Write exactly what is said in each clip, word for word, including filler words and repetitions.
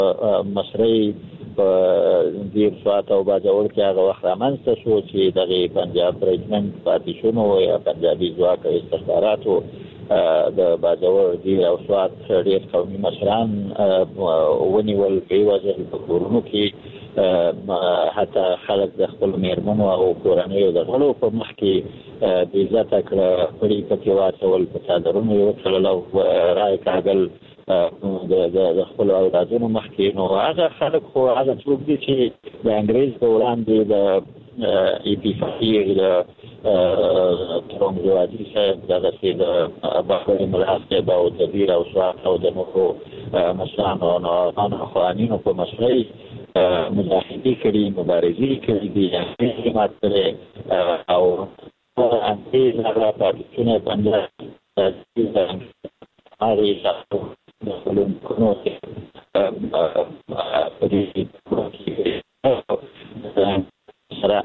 مصری په دیر ساعت او باجوړ کې هغه وخت رامنځته شو چې دغه پنجاب رجمنټ پاتې شونه یا پنجابي ځواک او استخباراتو د باجوړ دیر او ساعت ډېر قومي مشران ونیول په وجه په کورونو کې حتی خلک د خپل میرمنو او کورنیو د غړو په مخ کې د عزت کړه پرې پکې واچول په صادرونو یو څلو راي کاغل د د خپل اولادونو مخ کې نو هغه خلک خو هغه څوک دي چې د انګريز په وړاندې د ای پی فقیر د ترونګ جوادي صاحب دغه چې د بحر ملاحظه به او د دیر او سواق او د نورو مشرانو او قوانینو په مشرۍ مجاهدي کړي مبارزي کړي دي چې ماته او انګريز هغه پاتې باندې هغه د خپلون کومو په دې کې سره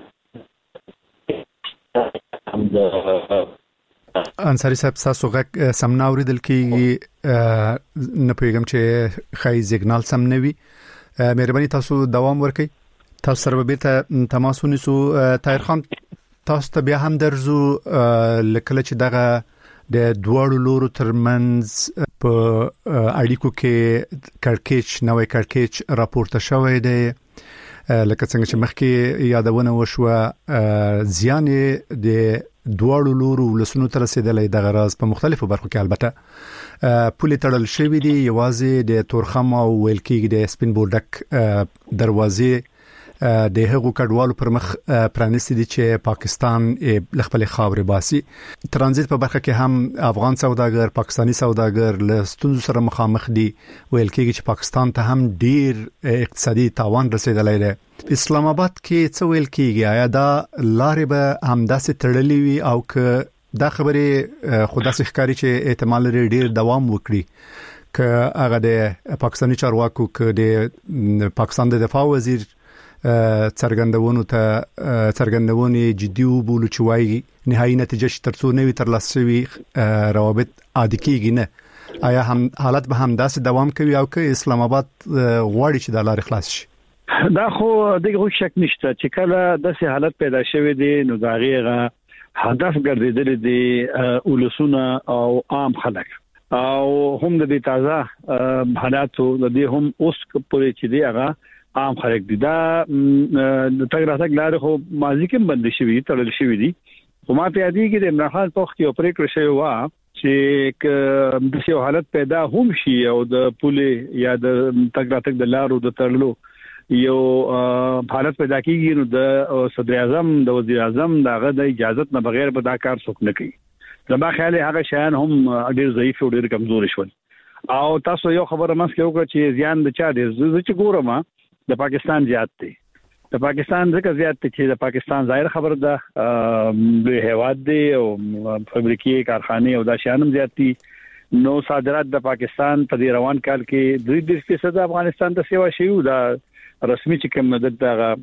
انصاری صاحب تاسو غږ سم نه اوریدل کیږي نه پیغام چې خای سیګنال سم نه وي مهرباني تاسو دوام ورکړئ تاسو سره به ته تماس ونیسو طاهر خان تاسو ته بیا هم درځو لکه چې دغه د دوړو لورو ترمنځ په اړیکو کې کړکېچ نوې کړکېچ راپورته شوې ده لکه څنګه چې مخکې یادونه وشوه زیان د دوړو لورو ولسونو تر رسیدلې د غراز په مختلفو برخو کې البته پولې تړل شوې دي یوازې د تورخم او ویلکې د سپین بولډک دروازې د هغو کډوالو پر مخ پرانیستي دي چې پاکستان خپل خاورې باسي ترانزیت په برخه کې هم افغان سوداګر پاکستانی سوداګر له ستونزو سره مخامخ دي ویل کېږي چې پاکستان ته هم ډیر اقتصادي تاوان رسیدلی دی اسلام آباد کې څه ویل کېږي آیا دا لارې به همداسې تړلې وي او که دا خبرې خو داسې ښکاري چې احتمال لري ډیر دوام وکړي که هغه د پاکستانی چارواکو که د پاکستان د دفاع وزیر څرګندونو ته څرګندونې جدي وبولو چې وايي نهایي نتیجه ترڅو نوي ترلاسه وي روابط عادي کېږي نه آیا هم حالت به هم داسې دوام کوي او که اسلام آباد غواړي چې د لارې خلاص شي دا خو دغه شک نشته چې کله داسې حالت پیدا شوی دی نو دا غیغه هدف ګرځیدل دي ولسونه او عام خلک او هم د دې تازه حالاتو د دې هم اوس پورې چې دی هغه عام خلک دي دا تګ راتګ لارې خو ماضي کې بند شوی تړل شوی دي خو ما په یادې کې د عمران خان په وخت کې پریکړه شوی و چې د یو حالت پیدا هم شي او د پولې یا د تګ راتګ د لارو د تړلو یو حالت پیدا کیږي نو د صدر اعظم د وزیر اعظم دغه د اجازه نه بغیر به دا کار څوک نه کوي زما خیال هغه شیان هم ډیر ضعیف او ډیر کمزور شول او تاسو یو خبره مس کې وکړه چې زیان د چا ډیر زه چې ګورم د پاکستان زیات دی د پاکستان ځکه زیات دی چې د پاکستان ظاهر خبره ده د هیواد دی او فابریکې کارخانه او دا شانم زیات دي نو صادرات د پاکستان په روان کال کې دوه دېرش فیصد افغانستان ته سیوا شي دا رسمي چې کوم مدد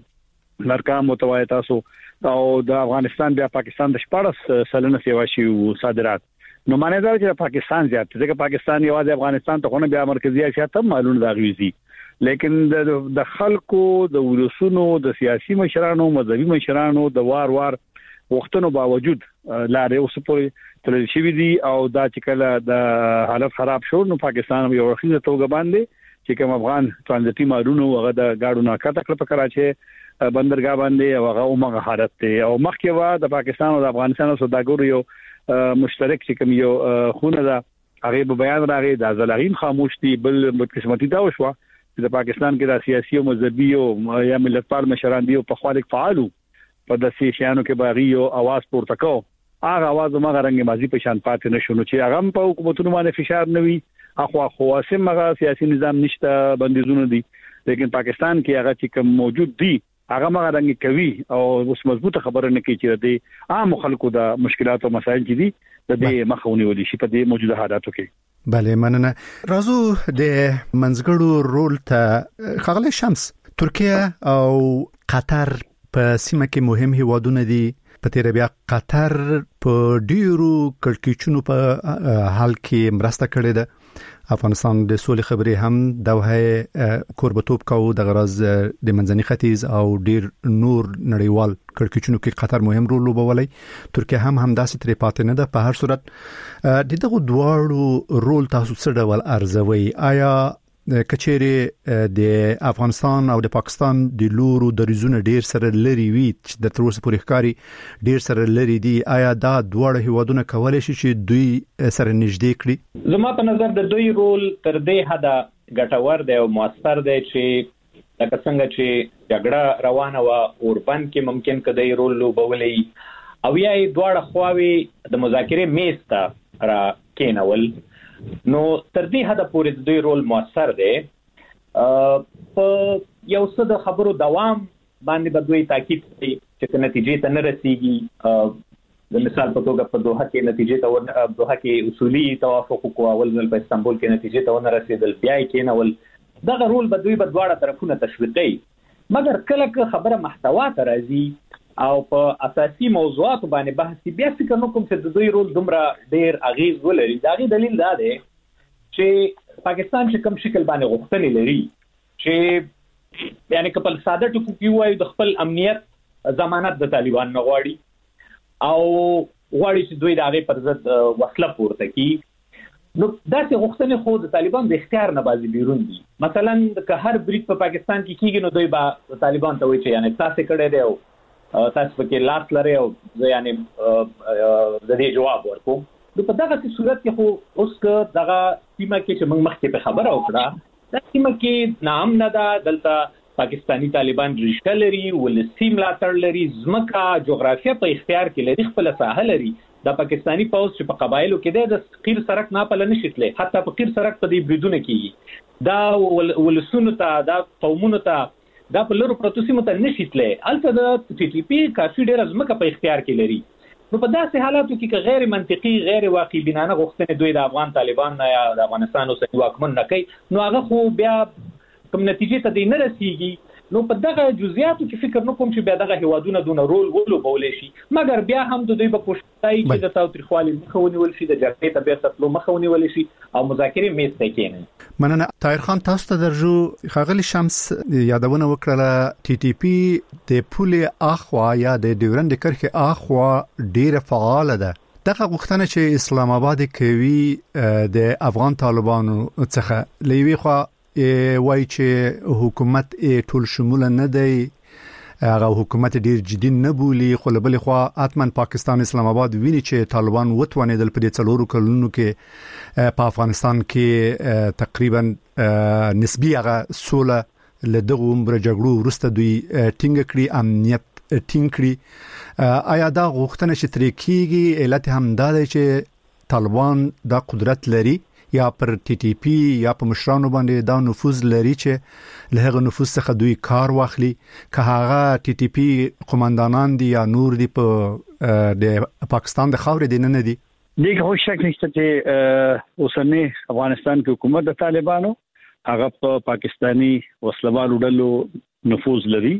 د لارکام متوایي تاسو او د افغانستان بیا پاکستان د شپږ سلنه سیوا شي صادرات نو معنی دا چې پاکستان زیات دی ځکه پاکستان یوازې افغانستان ته خو نه بیا مرکزی اسیا ته معلوم دا غويزي لیکن د خلکو د ولسونو د سیاسي مشرانو مذهبي مشرانو د وار وار وختونو باوجود لارې اوس پورې تل شي دي او دا چې کله د حالت خراب شو نو پاکستان یو رخصت توګه باندې چې کوم افغان ترانزیتي مارونو هغه د گاډو نه کټ کړ په کراچي بندرګاه باندې او هغه عمره حالت ته او مخکې وا د پاکستان او د افغانستان سوداګرو یو مشترک چې کوم یو خونه دا هغه به بیان راغی د ځلغین خاموش دي بل بدقسمتي دا وشو د پاکستان کې د سیاسي او مذهبي او یا ملتپال مشران دی په خالق فعالو په د سیاسيانو کې باغی او आवाज پورته کو هغه आवाज مغه رنګ مازی په شان پاتې نشو چې هغه په حکومتونو باندې فشار نوي اخوا خواسم مغه سیاسي نظام نشته بندیزونه دي لیکن پاکستان کې هغه چې کوم موجود دي هغه مغه رنګ کوي او اوس مضبوطه خبره نه کوي چې د عام خلکو د مشکلات او مسایل دي د دې مخاوني ولې شي په دې موجوده حالاتو کې بله مننه رازو د منځګړو رول ته خغله شمس ترکیه او قطر په سیمه کې مهم هیوادونه دي په تیر بیا قطر په ډیرو کړکېچونو په حال کې مرسته کړې ده افغانستان د سولې خبرې هم دوه کوربتوب کوي د غرض د منځني ختیځ او ډیر نور نړیوال کړکېچونو کې قطر مهم رول لوبولی. ترکیه هم همداسې ترې پاتې نه ده. په هر صورت د دغه دواړو رول تاسو څه ډول ارزوي؟ آیا کچېره د افغانستان او د پاکستان د لورو د ریزونه ډیر سره لري وي چې د تر اوسه پورې ښکاری ډیر سره لري دي؟ آیا دا دواړه هیوادونه کولای شي چې دوی سره نږدې کړي؟ زما په نظر د دوی رول تر دې حده ګټور دی او موثر دی چې لکه څنګه چې جګړه روانه و اوربند کې ممکن کدی رول لوبولای او یا دواړه خواوي د مذاکرې میز ته را کېنول، نو تر دې حد پورې د دوی رول موثر دی. په یو څه د خبرو دوام باندې به دوی تاکید کوي چې نتیجې ته نه رسیږي. د مثال په توګه په دوحه کې نتیجې ته دوحه کې اصولي توافق وکړ، اول ځل په استانبول کې نتیجې ته ونه رسیدل، بیا یې کېنول. دغه رول به دوی په دواړه طرفونه تشویقي، مګر کله که خبره محتوا ته راځي او په اساسي موضوعات باندې بحث بیا فکر نه کوم چې د دوی رول دومره ډیر اغیز ولري. دا غي دلیل دا دی چې پاکستان چې کوم شکل باندې غوښتنې لري چې یعنی کپل ساده ټکو کې وایي د خپل امنیت ضمانت د طالبان نه غواړي او غواړي چې دوی د هغه پر ضد وسله پورته کړي، نو داسې غوښتنې خو د طالبان د اختیار نه بازي بیرون دي. مثلا که هر بریټ په پاکستان کې کیږي نو دوی به طالبان ته وایي چې یعنی تاسو کړه دی او تاسو پکې لاس لري او یعنی د دې جواب ورکوم. نو په دغه صورت کې خو اوس که دغه سیمه کې چې موږ مخکې په خبره وکړه، دا سیمه کې نام نه ده، دلته پاکستانی طالبان رښتیا لري، ولسی ملاتړ لري، ځمکه جغرافیه په اختیار کې لري، خپل ساحه لري. د پاکستانی پوز چې په قبایلو کې د قیر سرک نه پله نشي تللی، حتی په قیر سرک په دې بریدونه کېږي، دا ولسونو ته دا قومونو ته دا په لورو پروتو سیمو ته نشي تللی. البته د ټي ټي پی کافي ډېره ځمکه په اختیار کې لري. نو په داسې حالاتو کې که غیر منطقي غیر واقعي بنانه غوښتنې دوی د افغان طالبان نه یا د افغانستان اوسني واکمن نه کوي، نو هغه خو بیا کوم نتیجې ته دی نه رسیږي. نو په دغه جزئیاتو کې فکر نه کوم چې بیا دغه هیوادونه دونه رول ولوبولی شي، مګر بیا هم د دوی په کوشش کوي چې د تاوتریخوالي مخه ونیول شي، د جګړې ته بیرته تلو مخه ونیول شي او مذاکرې میز ته کېني. مننه. طاهر خان، تاسو ته درجو خاغلی شمس یادونه وکړه ټي ټي پی د پولې اخوا یا د ډیورند کرښې اخوا ډیره فعال ده. دغه غوښتنه چې اسلام آباد کوي د افغان طالبانو څخه لوي خو وای چې حکومت ټول شمول نه دی، هغه حکومت ډیر جدي نه بولی، خو بل خو اتمن پاکستان اسلام آباد ویني چې طالبان وتوانیدل په دې څلورو کلونو کې په افغانستان کې تقریبا نسبی هغه سوله لدغه عمر جګړو ورسته دوی ټینګ کړی، امنیت ټینګ کړی. آیا دا غوښتنه چې ترې کېږي علت هم دا دی چې طالبان دا قدرت لري یا پر ټي ټي پی یا په مشرانو باندې دا نفوذ لري چې له هغه نفوذ څخه دوی کار واخلي؟ که هغه ټي ټي پی قومندانان دي یا نور دي په د پاکستان د خاورې دي نه دي؟ دغه هیڅ شک نشته چې اوسنی افغانستان کې حکومت د طالبانو هغه په پاکستانی وسلوالو ډلو نفوذ لري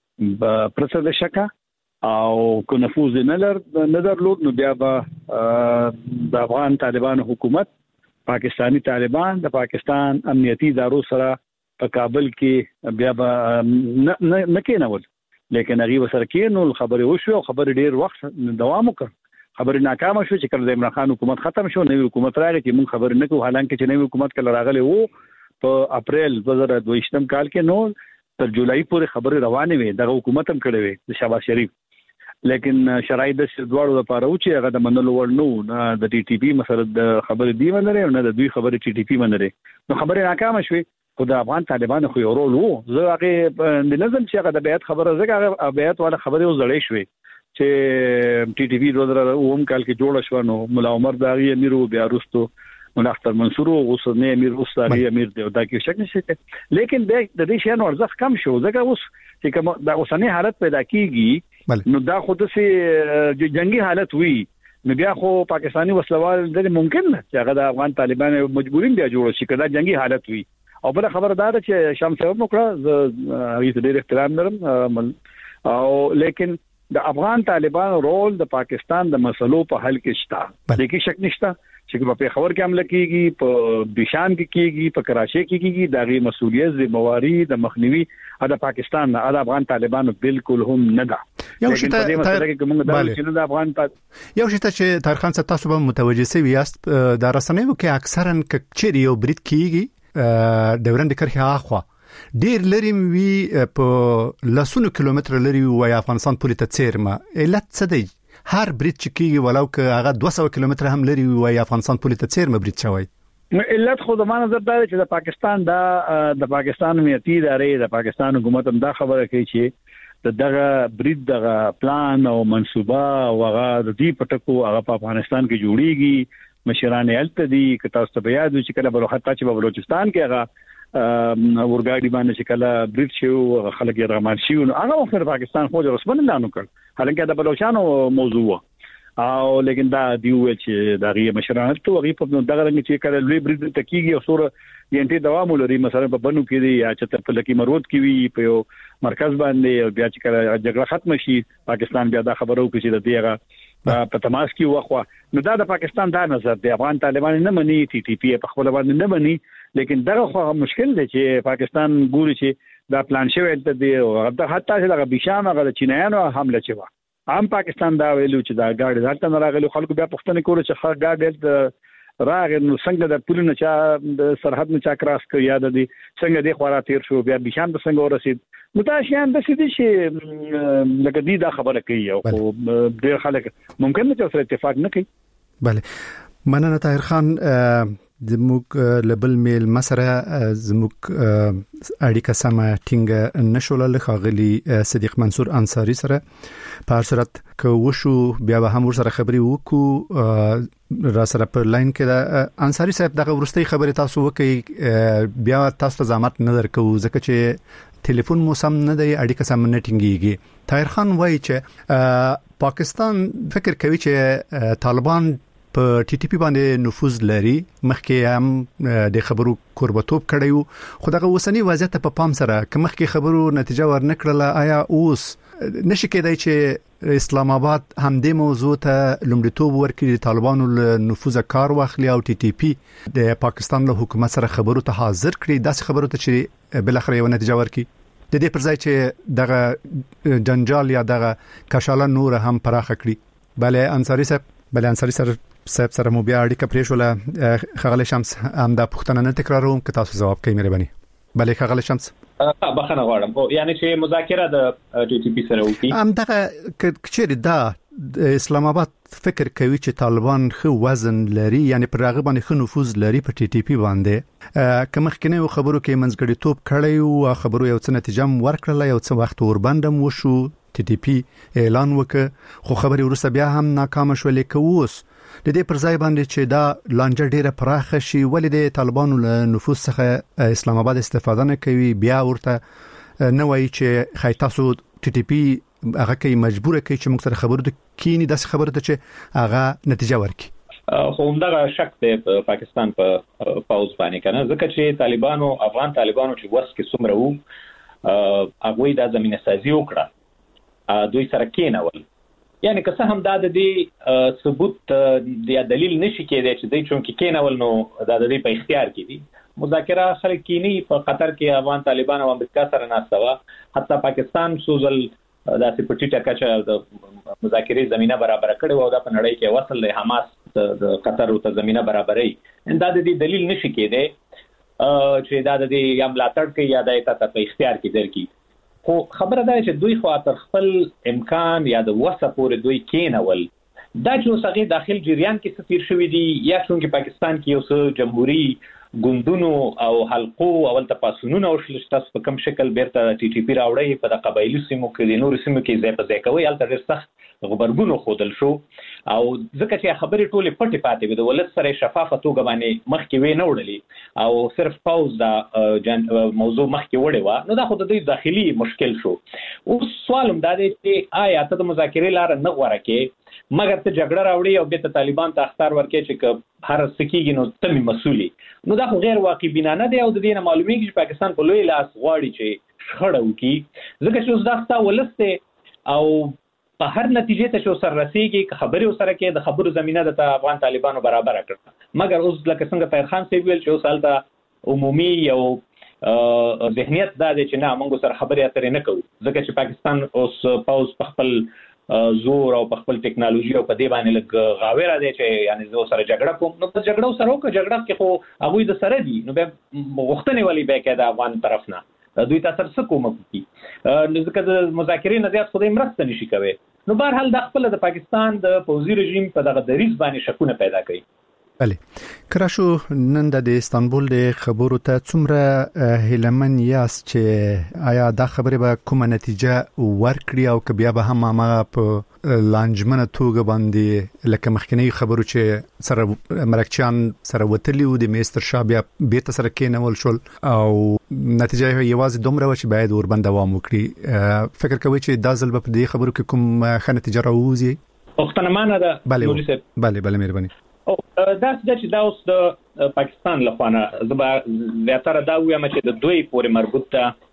پرڅه د شکه، او کو نفوذ نه لر نه درلود نو بیا به د افغان طالبانو حکومت پاکستانی طالبان د پاکستان امنیتي ادارو سره په کابل کې بیا به نه نه کېنول، لیکن هغه وسره کې نو خبرې وشو او خبرې ډیر وخت دوام وکړ. خبرې ناکامه شو چې کله د عمران خان حکومت ختم شو، نوې حکومت راغی چې موږ خبرې نه کوو، حالانکه چې نوې حکومت کله راغلی وو په اپریل دوه زره دوه کال کې، نو تر جولای پورې خبرې روانې وې، دغه حکومت هم کړی وې د شهباز شریف، لیکن شرایط د دواړو لپاره و چې هغه د منلو وړ نو، نه د ټي ټي پی مسله د خبرې دی منره نه د دوی خبرې ټي ټي پی منره، نو خبرې ناکامه شوې. خو د افغان طالبانو خو یو رول وو، زه هغه د نظم چې هغه د بیعت خبره زګه بیعت والا خبره وزړې شوې چې ټي ټي پی دوه زره اووه کال کې جوړ شو، نو مولا عمر داغي امیر او بیا وروسته مولا اختر منصور او غوسنه امیر اوساري امیر دی، دا کې شک نشته. لیکن د دې شیانو ارزښت کم شو ځکه اوس چې کوم د اوسنی حالت پیدا کیږي نو دا خود سي جنگي حالت وي، نو بیا خو پاکستانی وسلوال د ممکن نه چې هغه د افغان طالبان مجبورین بیا جوړ شي کله جنگي حالت وي. او بل خبره دا ده چې شام صاحب وکړه زه هیڅ ډېر احترام لرم، او لیکن د افغان طالبان رول د پاکستان د مسلو په حل کې شته، د کې شک نشته چې په پیښور کې حمله کیږي په بشام کې کیږي په کراچي کې کیږي دغه مسولیت ذمہواری د مخنیوي د پاکستان نه د افغان طالبانو بالکل هم نه ده. یو شی ته د افغان یو شی ته چې طاهر خان تاسو به متوجه سوي یاست د رسنیو کې اکثرا کچري یو برید کیږي دوران د کرخه اخوا ډیر لري وی په لسونو کیلومتر لري وای افغانستان پولیس ته چیرمه علت څه دی؟ هر برید چې کیږي ولو که هغه دوه سوه کیلومتر هم لري وای افغانستان پولیس ته چیرمه برید شوی. علت خو د مانه زړه دی چې د پاکستان دا د پاکستان امنیتي ادارې د پاکستان حکومت هم دا خبره کوي چې دغه برید دغه پلان او منصوبه او هغه د دې پټکو هغه په افغانستان کې جوړیږي مشران الته دي که تاسو ته یاد وي چې کله بل حتی چې په بلوچستان کې هغه ورګاډي باندې چې کله برید شو خلک یې رغمان شي نو هغه وخت پاکستان خو رسمن نه نو کړ حالانکه د بلوچستان موضوع او لیکن دا دیو چې دا غي مشران ته غي په دغه رنګ چې کله لوی برید تکیږي او سور ینټي دوام لري مثلا په بنو کې دی یا چې په لکی مرود کې وي په یو مرکز باندې بیا چې کله جګړه ختم شي پاکستان بیا دا خبرو کې چې د دیغه په تماس کې وخوا نو دا د پاکستان دا نظر دی افغان طالبان نه مني ټي ټي پی په خپل باندې نه مني لیکن دغه خو مشکل دی چې پاکستان ګوري چې دا پلان شوی ته دی او حتی چې د بشام غل چینایانو حمله شوه عام پاکستان دا ویلو چې دا ګاډي ځلته نه راغلي خلکو بیا پښتنه کول چې خا ګاډي راغ نو څنګه د پولینو چا د سرحد نه چا کراس کوي یاد دي څنګه د خورا تیر شو بیا بشام د څنګه ورسید نو دا شیان د سې دي چې لکه دې دا خبره کوي او ډېر خلک ممکن نه چې سره اتفاق نه کوي. بله مننه طاهر خان زموږ لبل میل مسره زموږ اړیکه سم ټینګ نشول له خاغلی صدیق منصور انصاری سره په هر صورت که وشو بیا به هم ور سره خبري وکړو را سره پر لاین کې انصاری صاحب دغه ورستۍ خبره تاسو وکي بیا تاسو ته زحمت نه درکو ځکه چې ټلیفون مو سم نه دی اړیکه سم نه ټینګيږي. طاهر خان وایي چې پاکستان فکر کوي چې طالبان په ټي ټي پی باندې نفوذ لري مخکې هم د خبرو قربتوب کړیو خو دغه اوسنی وضعیت په پام سره که مخکې خبرو نتیجه ورنکړله آیا اوس نشي کېدای چې اسلام آباد هم د موضوع ته لومړیتوب ورکړي طالبانو له نفوذ کار واخلي او ټي ټي پی د پاکستان له حکومت سره خبرو ته حاضر کړي داسې خبرو ته چې بل اخر یو نتیجه ورکړي د دې پر ځای چې دغه جنجال یا دغه کشاله نور هم پراخ کړي. بله انصاری صاحب بله انصاری سره صاحب سره مو بیا اړیکه پرېښوله خغل شمس هم دا پوښتنه نه تکراروم که تاسو جواب کوئ مهرباني. بله خغل شمس بخنه غواړم یعنی چې مذاکره د ټي ټي پی سره وکړي هم دغه کچېری دا اسلام آباد فکر کوي چې طالبان خو وزن لري یعنی پر هغه باندې خو نفوذ لري په ټي ټي پی باندې کوم مخکنه خبرو کې منځګړیتوب کړی او خبرو یو څه نتیجه ورکړله یو څه وخت وربندم وشو ټي ټي پی اعلان وکړ خو خبري ورسره بیا هم ناکام شولې کووس د دې پر ځای باندې چې دا لانجه ډیره پراخه شي ولې د طالبانو له نفوذ څخه اسلام آباد استفاده نه کوي بیا ورته نه وایي چې خای تاسو ټي ټي پی هغه کوي مجبور کوي چې موږ سره خبرو کینی داس خبره ته چې هغه نتیجه ورکړي خو همدغه شک په پاکستان په پاوز باندې کنه ځکه چې طالبانو افغان طالبانو چې وس کې څومره وو هغه د زمينه سازي وکړه دوی سره کېنول یعنی که څه هم دا د دې ثبوت د دلیل نشي کېدای چې دوی چون کې کېنول نو دا د دې په اختیار کې دي مذاکره خلک کینی په قطر کې افغان طالبان او امریکا سره ناستوا حتی پاکستان سوزل د سپټی ټکا د مذاکرې زمينه برابر کړي او دا په نړۍ کې وصل له حماس د قطر ته زمينه برابرې دا د دې دلیل نشي کېدای چې دا د دې یم لاتړ کې یا د ایت په اختیار کې درکې خو خبره ده چې دوی خو تر خپل امکان یا د وسه پورې دوی کېنول دا چې اوسغه داخل جریان کې ستیر شوې دي یا څنګه پاکستان کې یو څه جمهوریت ګوندونو او حلقو او تپاسونونو او شلشتاس په کوم شکل بیرته ټي ټي پی راوړی په د قبایلی سیمو کې د نور سیمو کې ځای په ځای کوي الته ډېر سخت غبرګونو خودل شو او ځکه چې خبرې ټولې پټې پاتې وي د ولادت سره شفافه توګه باندې مخکې وې نه وړلې او صرف پاوز دا موضوع مخکې وړې و نو دا خو د دوی داخلي مشکل شو اوس سوال هم دا دی چې آیا ته د مذاکرې لار نه غوړه کې مګر ته جګړه راوړي او به طالبان ته اختیار ورکړي چې هر سکیږي نو تمي مسؤلي نو دا خو غیر واقعي بنا نه دی او د دې نه معلومیږي چې پاکستان په لوی لاس غواړي چې شخړه وکړي ځکه چې اوس دا ستا ولسته او په هر نتیجې ته چې سر رسیږي خبرې سره کې د خبرو زمينه د افغان طالبانو برابر کړه مګر اوس لکه څنګه طاهر خان سی ویل چې اوس حالت عمومي یو ذهنیت دا دی چې نه موږ سره خبرې اترې نه کوو ځکه چې پاکستان اوس پاوز په خپل زور او په خپل ټیکنالوژي او په دې باندې لګ غاویره دی چې یعنی زه سره جګړه کوم نو په جګړه سره وکړه جګړه کې خو هغه د سره دي نو به غوښتنې ولې به کې د افغان طرف نه دوی تاسو سره کوم کوي نو ځکه د مذاکرې نه زیات خدای مرسته نشي کوي نو بهر حال د خپل د پاکستان د پوځي رژیم په دغه دریځ باندې شکونه پیدا کوي. بله کراشو نن د استانبول د خبرو ته څومره هیلمن یاست چې آیا دا خبره به کومه نتیجه ورکړي او که بیا به هم هغه په لانجمنه توګه باندې لکه مخکنی خبرو چې سره مرکچیان سره وتلی و د میستر شاه بیا بیرته سره کېنول شول او نتیجه یوازې دومره و چې باید وربند دوام وکړي فکر کوي چې دا ځل به په دې خبرو کې کوم ښه نتیجه راوځي؟ وختونه مانه ده بله بله بله مهرباني. او دا چې دا اوس د پاکستان لخوانه زبا زیاتره دا وایم چې د دوی پورې مربوط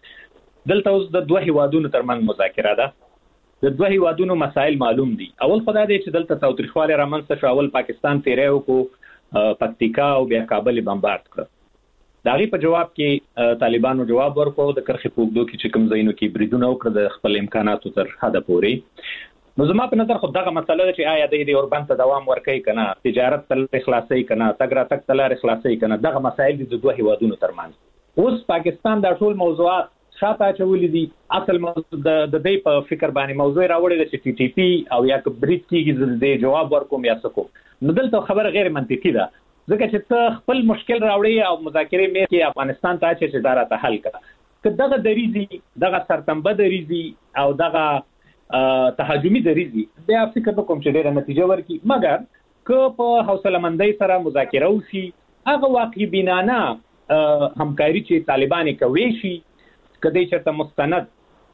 ده دلته اوس د دوه هیوادونو ترمن مذاکره ده د دوه هیوادونو مسائل معلوم دي اول خدای دی چې دلته تاوتریخواله رامنځته شو اول پاکستان تیرې وکړو پکتیکا او بیا کابل بمبارد کړ داغي په جواب کې طالبانو جواب ورکړ د کرخې پوګدو کې چې کوم ځایونو کې بریدونه وکړ د خپل امکاناتو تر حد پورې نو زما په نظر خو دغه مسله ده چې آیا د دې اوربند ته دوام ورکړي کنه تجارت تل اخلاصي کنه تګ را تک تل اخلاصي کنه دغه مسایل د دوه هیوادونو ترمنځ اوس پاکستان د ټول موضوعات شاته چولې دي اصل موضوع د دې په فکر باندې موضوع راوړی د ټي ټي پی او یا کبریت کیږي د جواب ورکوم یا سکو نو دلته خبره غیر منطقي ده ځکه چې ته خپل مشکل راوړی او مذاکره مې کې افغانستان ته چې اداره ته حل کړه که دغه دریزي دغه سرتنبه دریزي او دغه تهاجمي دریزي بیا فکر وکم چې ډیره نتیجه ورکړي مګر که په حوصله مندۍ سره مذاکره وشي هغه واقعي بینانه همکاري چې طالبان کوي شي کدی چې مستند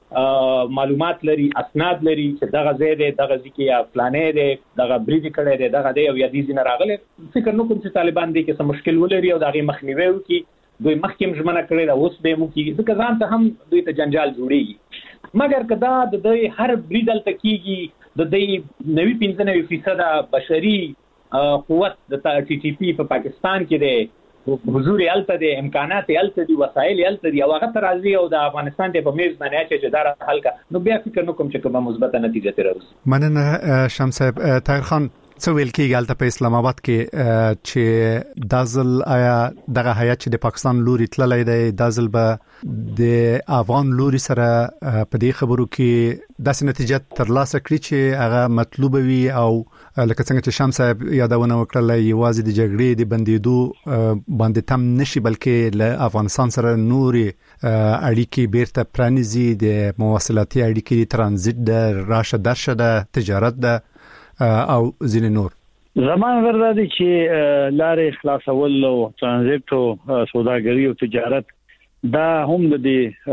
معلومات لري اسناد لري چې دغه زیاده دغه ځکه یا فلانې دی دغه بریدي کړي دی دغه دی او یا دې نه راغله فکر نو کوم چې طالبان دې کې څه مشکل ولري او دغه مخنیوي وکړي دوی مخکې ژمنه کړې دا اوس به مو کې ځکه ځان ته هم دوی ته جنجال جوړيږي مګر کدا د دې هر بریدل تکیږي د دې نوي پنځه نوي فیصد بشري قوت د ټي ټي پی په پاکستان کې دی حضور الته دي امکانات الته دي وسایل الته دي او هغه ترازی او د افغانستان ته په میز باندې چې جدار حل کا نو بیا فکر نو کوم چې کومه مثبت نتیجه تروز مننه شمس صاحب. طاهر خان څه ویل کېږي الته په اسلام آباد کې چې دازل آیا دغه حیات چې د پاکستان لوري تللی دی دازل به د افغان لوري سره په دې خبرو کې داسې نتیجه ترلاسه کړي چې هغه مطلوب وي او لکه څنګه چې شمس صاحب یادونه وکړه یوازې د جګړې د بندیدو باندې تم نشي بلکې له افغانستان سره نوري اړیکې بیرته پرانیزي د مواصلاتي اړیکې ترانزیت د راشه درشه د تجارت د او ځینې نور زمان ورته دي چې لارې خلاصول او ترانزیت او سوداګري او تجارت دا هم د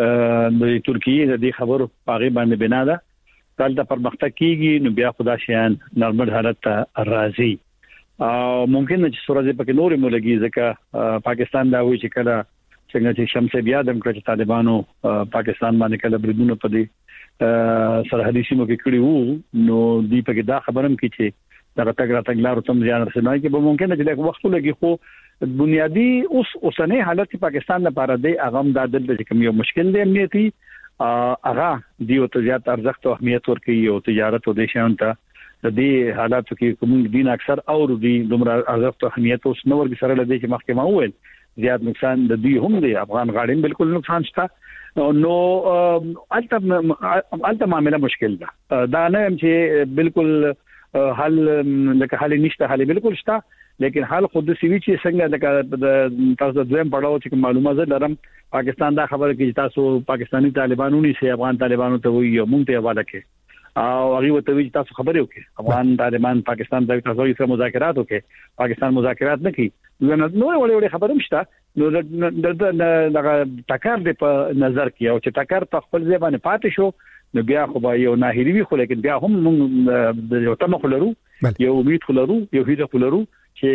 د ترکیه د خبرو پاغي باندې بنا ده کله پرمختګ کیږي نو بیا خدا شیان نورمال حالت ته راځي او ممکن چې سورځي پکې نور مولګي ځکه پاکستان دا وایي چې کله څنګه چې شمس بیا د امریکا طالبانو پاکستان باندې کله بریدونه پدې سرحدي سیمو کې کړی وو نو دی په دا خبرم کې چې دا تګ را تګ لارو تم ځان رسنای کې به ممکن چې له وخت لګي خو بنیادی اوس اوسنۍ حالت پاکستان لپاره دی اغم د عدل د کوم یو مشکل دی امنیتي اغه دی او ته زیات ارزښت او اهمیت ورکړي او تجارت او د شان ته د دې حالاتو کې کوم دین اکثر او دی دومره ارزښت او اهمیت اوس نو ورګ سره لدی چې مخکې ما وویل زیات نقصان د دوی هم دی افغان غاړي بالکل نقصان شته نو الته الته معاملې مشکل ده دا نه چې بالکل حل لکه حل نشته حل بالکل شته لیکن حال خود سوي چې څنګه د تاسو دویم پړاو چې معلومات لرم پاکستان دا خبره کوي تاسو پاکستانی طالبانو نه سي افغان طالبانو ته وي مونږ ته حواله کوي او هغه وته وی تاسو خبرې وکړي افغان طالبان پاکستان د تاسو سره مذاکرات وکړي پاکستان مذاکرات نه کوي نو نو وړي خبره مشته نو د دغه ټکر په نظر کې او چې ټکر په خپل ځای باندې پاتې شو نو بیا خو به یو ناهیری وي خو لیکن بیا هم موږ یو تمه خلرو یو امید خلرو یو هیله خلرو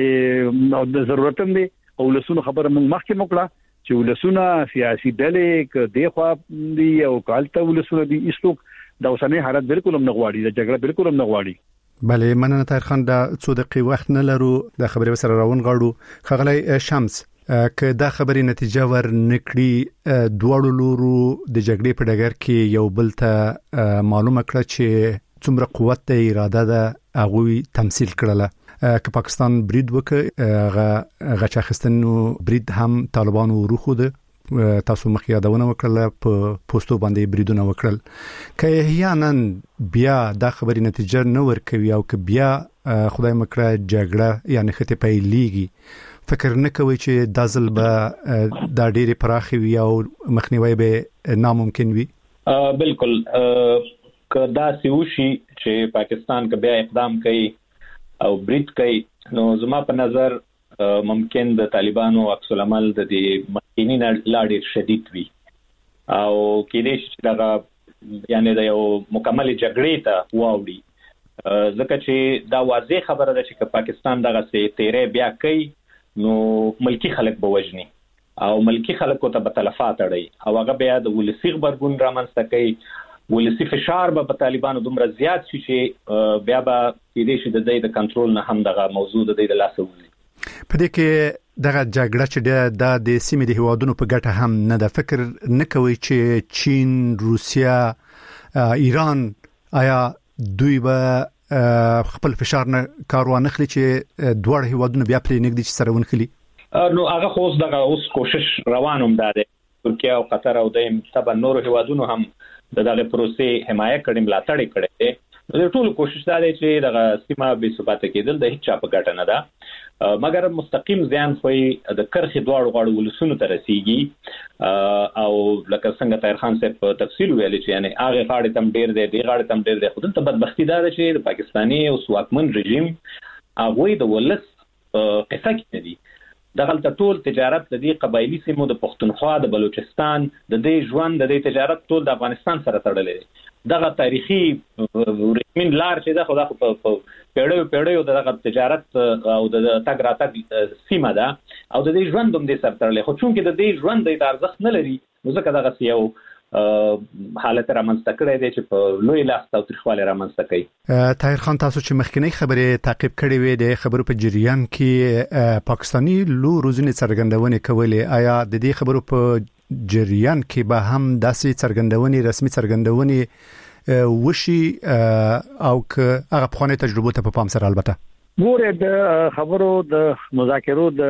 چې د ضرورت هم دي او لسونو خبره موږ مخکې وکړه چې ولسونه سیاسي ډلې ک دی خو دی او کالته ولسونه دي ایستو د اوسنۍ حالت بالکل هم نه غواړي د جګړه بالکل هم نه غواړي بله مننه طاهر خان د څو دقیقې وخت نه لرو د خبرې سره راون غاړو خغلی شمس که دا خبرې نتیجه ور نکړي دوړو لورو د جګړې په ډګر کې یو بل ته معلومه کړه چې څومره قوت د اراده ده هغه تمثيل کړله که پاکستان برید وکړي غچاخستنو برید هم طالبانو روخو ده تاسو مخ یادونه وکړه په پوسټو باندې بریدونه وکړل که احیانا بیا دا خبرې نتیجه نه ورکوي او که بیا خدای مکړه جګړه یعنی خته پیلېږي فکر نه کوي چې د ځل به دا ډېری پراخي وي او مخنیوي به ناممکن وي بالکل که دا سیوشي چې پاکستان که بیا اقدام کوي او برید کوي نو زما په نظر ممکن د طالبانو عکس العمل د دې مخکینی لاړ شدید وي او کېدې چې دا یعنی د یو مکمل جګړې ته واوړي ځکه چې دا واضح خبره ده چې پاکستان دغه سي تیرې بیا کوي نو ملکی خلک به وژني او ملکی خلکو ته به تلفات اړي او هغه بیا د ولسی خبرګون رامنځته کوي ولسی فشار به په طالبانو دومره زیات شي چې بیا به کېدې شي د دې د کنټرول نه هم دغه موضوع د دې د لاس وځي په دې کې دغه جګړه چې د د سیمې د هیوادونو په ګټه هم نه د فکر نه کوي چې چین روسیا ایران آیا دوی به خپل فشار نه کاروان خلی چې دوه هیوادونو بیا پرې نګدي چې سره ونخلي نو هغه خو دغه اوس کوشش روانوم ده ترکیه او قطر او د تبع نور هیوادونو هم دغه پروسې حمایت کړي ملاتړ کړي د ټول کوشش دا دی چې دغه سیمه به ثبات کېدل د هیڅ چا په ګټه نه ده مګر مستقیم ځان خو د کرخي دواړو غاړو ولسونو ته رسیږي او لکه څنګه طاهر خان صاحب په تفصیل ویل چې یعنی هغه غاړې تم ډیر دی دی غاړې تم ډیر دی خو د بدبختی دا ده چې د پاکستاني او سواکمن رژیم هغه د ولس قصه کې دي دغه ټول تجارت د دې قبایلی سیمو د پښتونخوا د بلوچستان د دې ژوند د دې تجارت ټول د افغانستان سره تړلې دغه تاریخي رسمین لار چې دا خو د پیړیو پیړیو دغه تجارت او د تګ راتګ سیمه ده او د دې ژوند هم دې سره تړلې خو چونکې د دې ژوند د ارزښت نه لري نو ځکه دغه یو حالت رامنځته کړی دی چې په لوی لاس او تاریخواله رامنځته کوي طاهر خان تاسو چې مخکینی خبره تعقیب کړې وې د خبرو په جریان کې پاکستانی لو روزنی څرګندونه کولې آیا د دې خبرو په جریان کې به هم داسې څرګندونه رسمي څرګندونه وشي او که هغه په خانه تجربه ته په پام سره البته ګوره د خبرو د مذاکرو د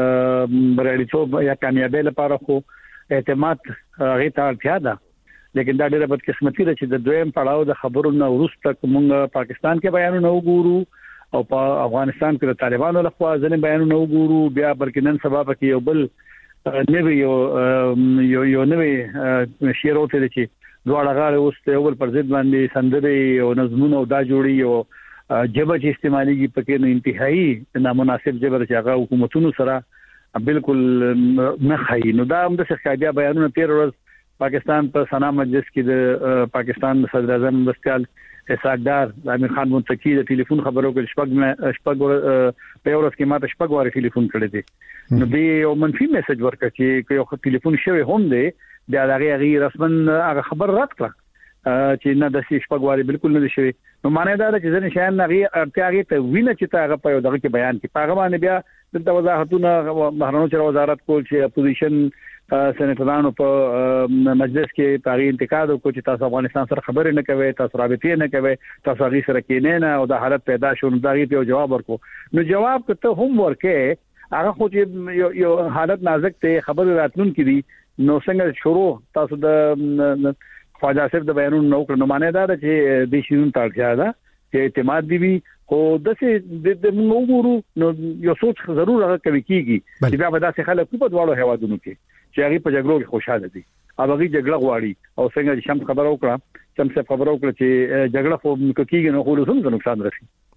بریالیتوب یا کامیابی لپاره خو اعتماد هغه ته اړتیا ده لیکن دا ډېره بدقسمتي ده چې د دویم پړاو د خبرو نه وروسته کومه پاکستان کې بیانونه وګورو او په افغانستان کې د طالبانو لخوا ځنې بیانونه وګورو بیا برکینن سبب کې یو بل نوی یو یو یو نوی شیرو ته چې دواړه غاړه اوس ته یو بل پر ضد باندې سندري او نظمونه او دا جوړي او جبه چې استعماليږي پکې نو انتهایی نامناسب جبر چې هغه حکومتونو سره بالکل نه خای نو دا هم د ښکاریا بیانونه تیر ورځ پاکستان په سنا مجلس کې د پاکستان صدر اعظم مستقل اسحاق ډار د امیر خان منتقی د ټلیفون خبرو کې شپږ شپږ په ورځ کې ماته شپږ واره ټلیفون کړی دی نو به یو منفي میسج ورکړ چې یو ټلیفون شوی هم دی بیا هغه غیر رسمن هغه خبر رد کړ چې نه د شپږ واره بالکل نه شوی نو معنی دا چې ځنې شاین هغه ارتیاغه ته وینه چې هغه په دغه کې بیان کې هغه باندې بیا د وضاحتونه بهرنیو چارو وزارت کول چې اپوزیشن سېنیټرانو په مجلس کې تاغي انتقاد وکړي چې تاسو افغانستان سره خبرې نه کوي تاسو رابطې نه کوي تاسو هغه سره کې نه او د حالت پیدا شون دغه په جواب ورکو نو جواب ته هم ورکې هغه خو چې یو حالت نازک ته خبر راتلون کړي نو څنګه شروع تاسو د خواجه صاحب د بیانونو نو کړو معنی دا چې د شینون تړیا ده چې اعتماد دی خو دسه د موږ ورو نو یو سوچ ضرور هغه کوي کیږي چې بیا به داسې خلک په دواړو هوادونو کې چې هغه په جګړو کې خوشاله دي او هغه جګړه غواړي او څنګه چې شم خبرو کړه شم څه خبرو کړه چې جګړه خو کیږي نو خو له څه نقصان رسي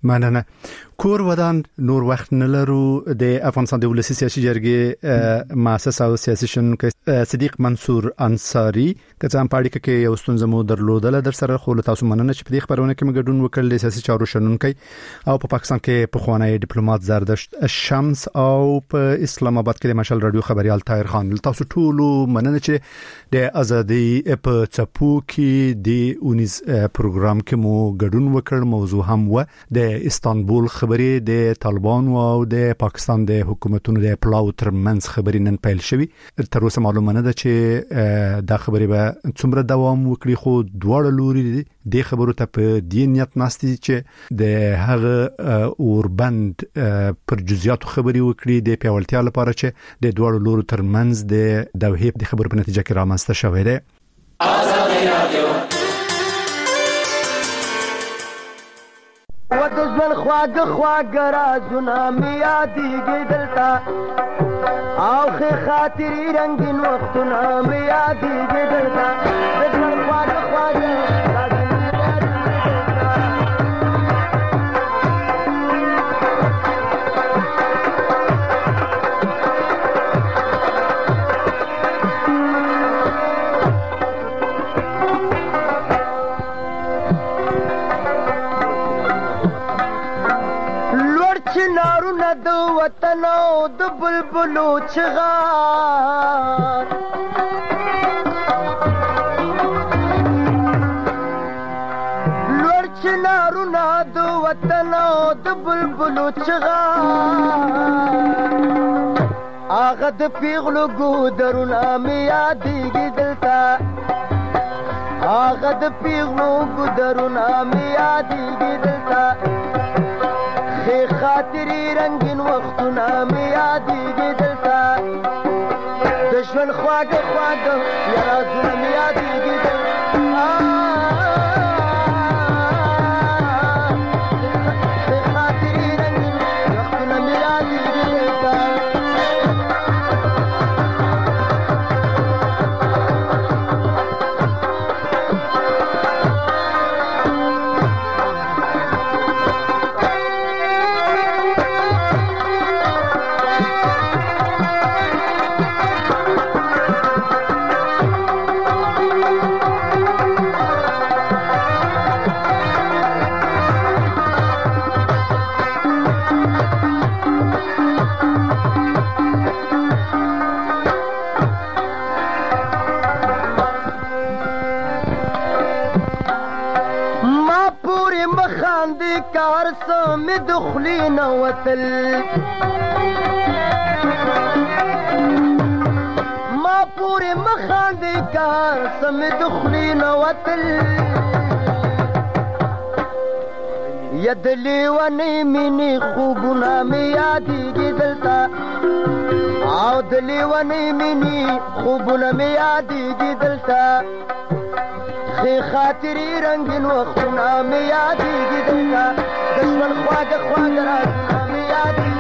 مننه. کور ودان نور وخت نه لرو. د افغانستان د ولسی سیاسي جرګې مؤسس او سیاسي شنونکو صدیق منصور انصاری کڅام پاړی کې یو ستونزه مو درلودله در سره خو تاسو مننه چې په دې خبرونه کې مګډون وکړل سیاسي چارو شنونکو او په پاکستان کې په خوانی ډیپلوماټ زردشت شمس او په اسلام آباد کې د مشال رادیو خبريال طاهر خان. تاسو ټول مننه چې د ازادي په چپو کې د اونیز پروګرام کې مو ګډون وکړ. موضوع هم و د استانبول خبرې د طالبانو او د پاکستان د حکومتونو د پلاو ترمنځ خبرې نن پیل شوي. تر اوسه معلومه نه ده چې دا خبرې به څومره دوام وکړي خو دواړه لوري د خبرو ته په دې نیت ناستي چې د هغه اوربند پر جزئیاتو خبرې وکړي د پیاوړتیا لپاره چې د دواړو لورو ترمنځ د دوحې د خبرو په نتیجه کې رامنځته شوې ده. آزادي رادیو ودزل خواږه خواږه رازونه مې یادېږي دلته او ښې خاطرې رنګین وختونه مې یادېږي دلته دزل خواږه خواږه د وطن او د بلبلو چغار لوړ چنارونه د وطن او د بلبلو چغار هغه د پیغلو ګودرونه مې یادېږي دلته هغه د پیغلو ګودرونه مې یادېږي دلته ښې خاطرې رنګین وختونه مې یادېږي دلته د ژوند خواږه خواږه یارازونه مې یادېږي دلته ښې خاطرې رنګین وختونه مې یادېږي دلته مې د خولې نه وتل ما پورې مخاندې کار څه مې د خولې نه وتل یا د لیونۍ مینې خوبونه مې یادېږي دلته او د لیونۍ مینې خوبونه مې یادېږي دلته ښې خاطرې رنګین وختونه مې یادېږي دلته د ژوند خواږه خواږه رازونه مې یادېږي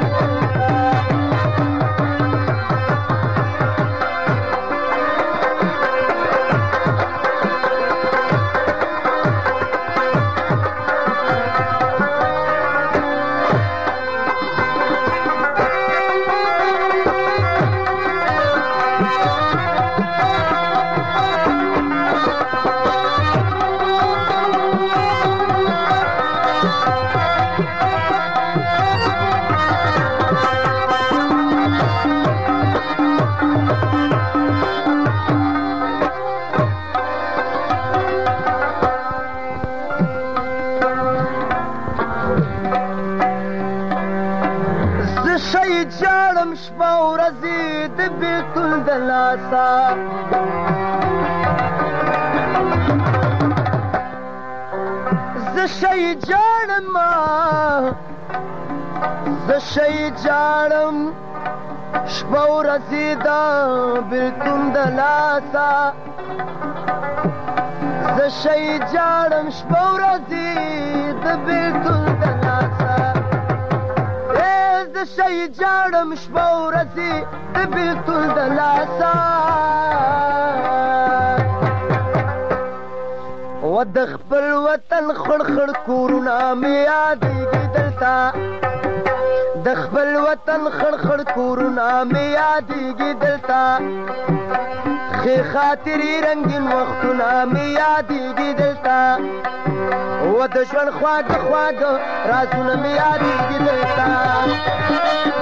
زه شی جاړم زه شی جاړم شپه ورځې د بېلتون د لاسه زه شی جاړم شپه ورځې د بېلتون د لاسه زه شی جاړم شپه ورځې د بېلتون د لاسه و د خپل وطن خړ خړ کورونه مې یادېږي دلته د خپل وطن خړ خړ کورونه مې یادېږي دلته ښې خاطرې رنګین وختونه مې یادېږي دلته و د ژوند خواږه خواږه رازونه مې یادېږي دلته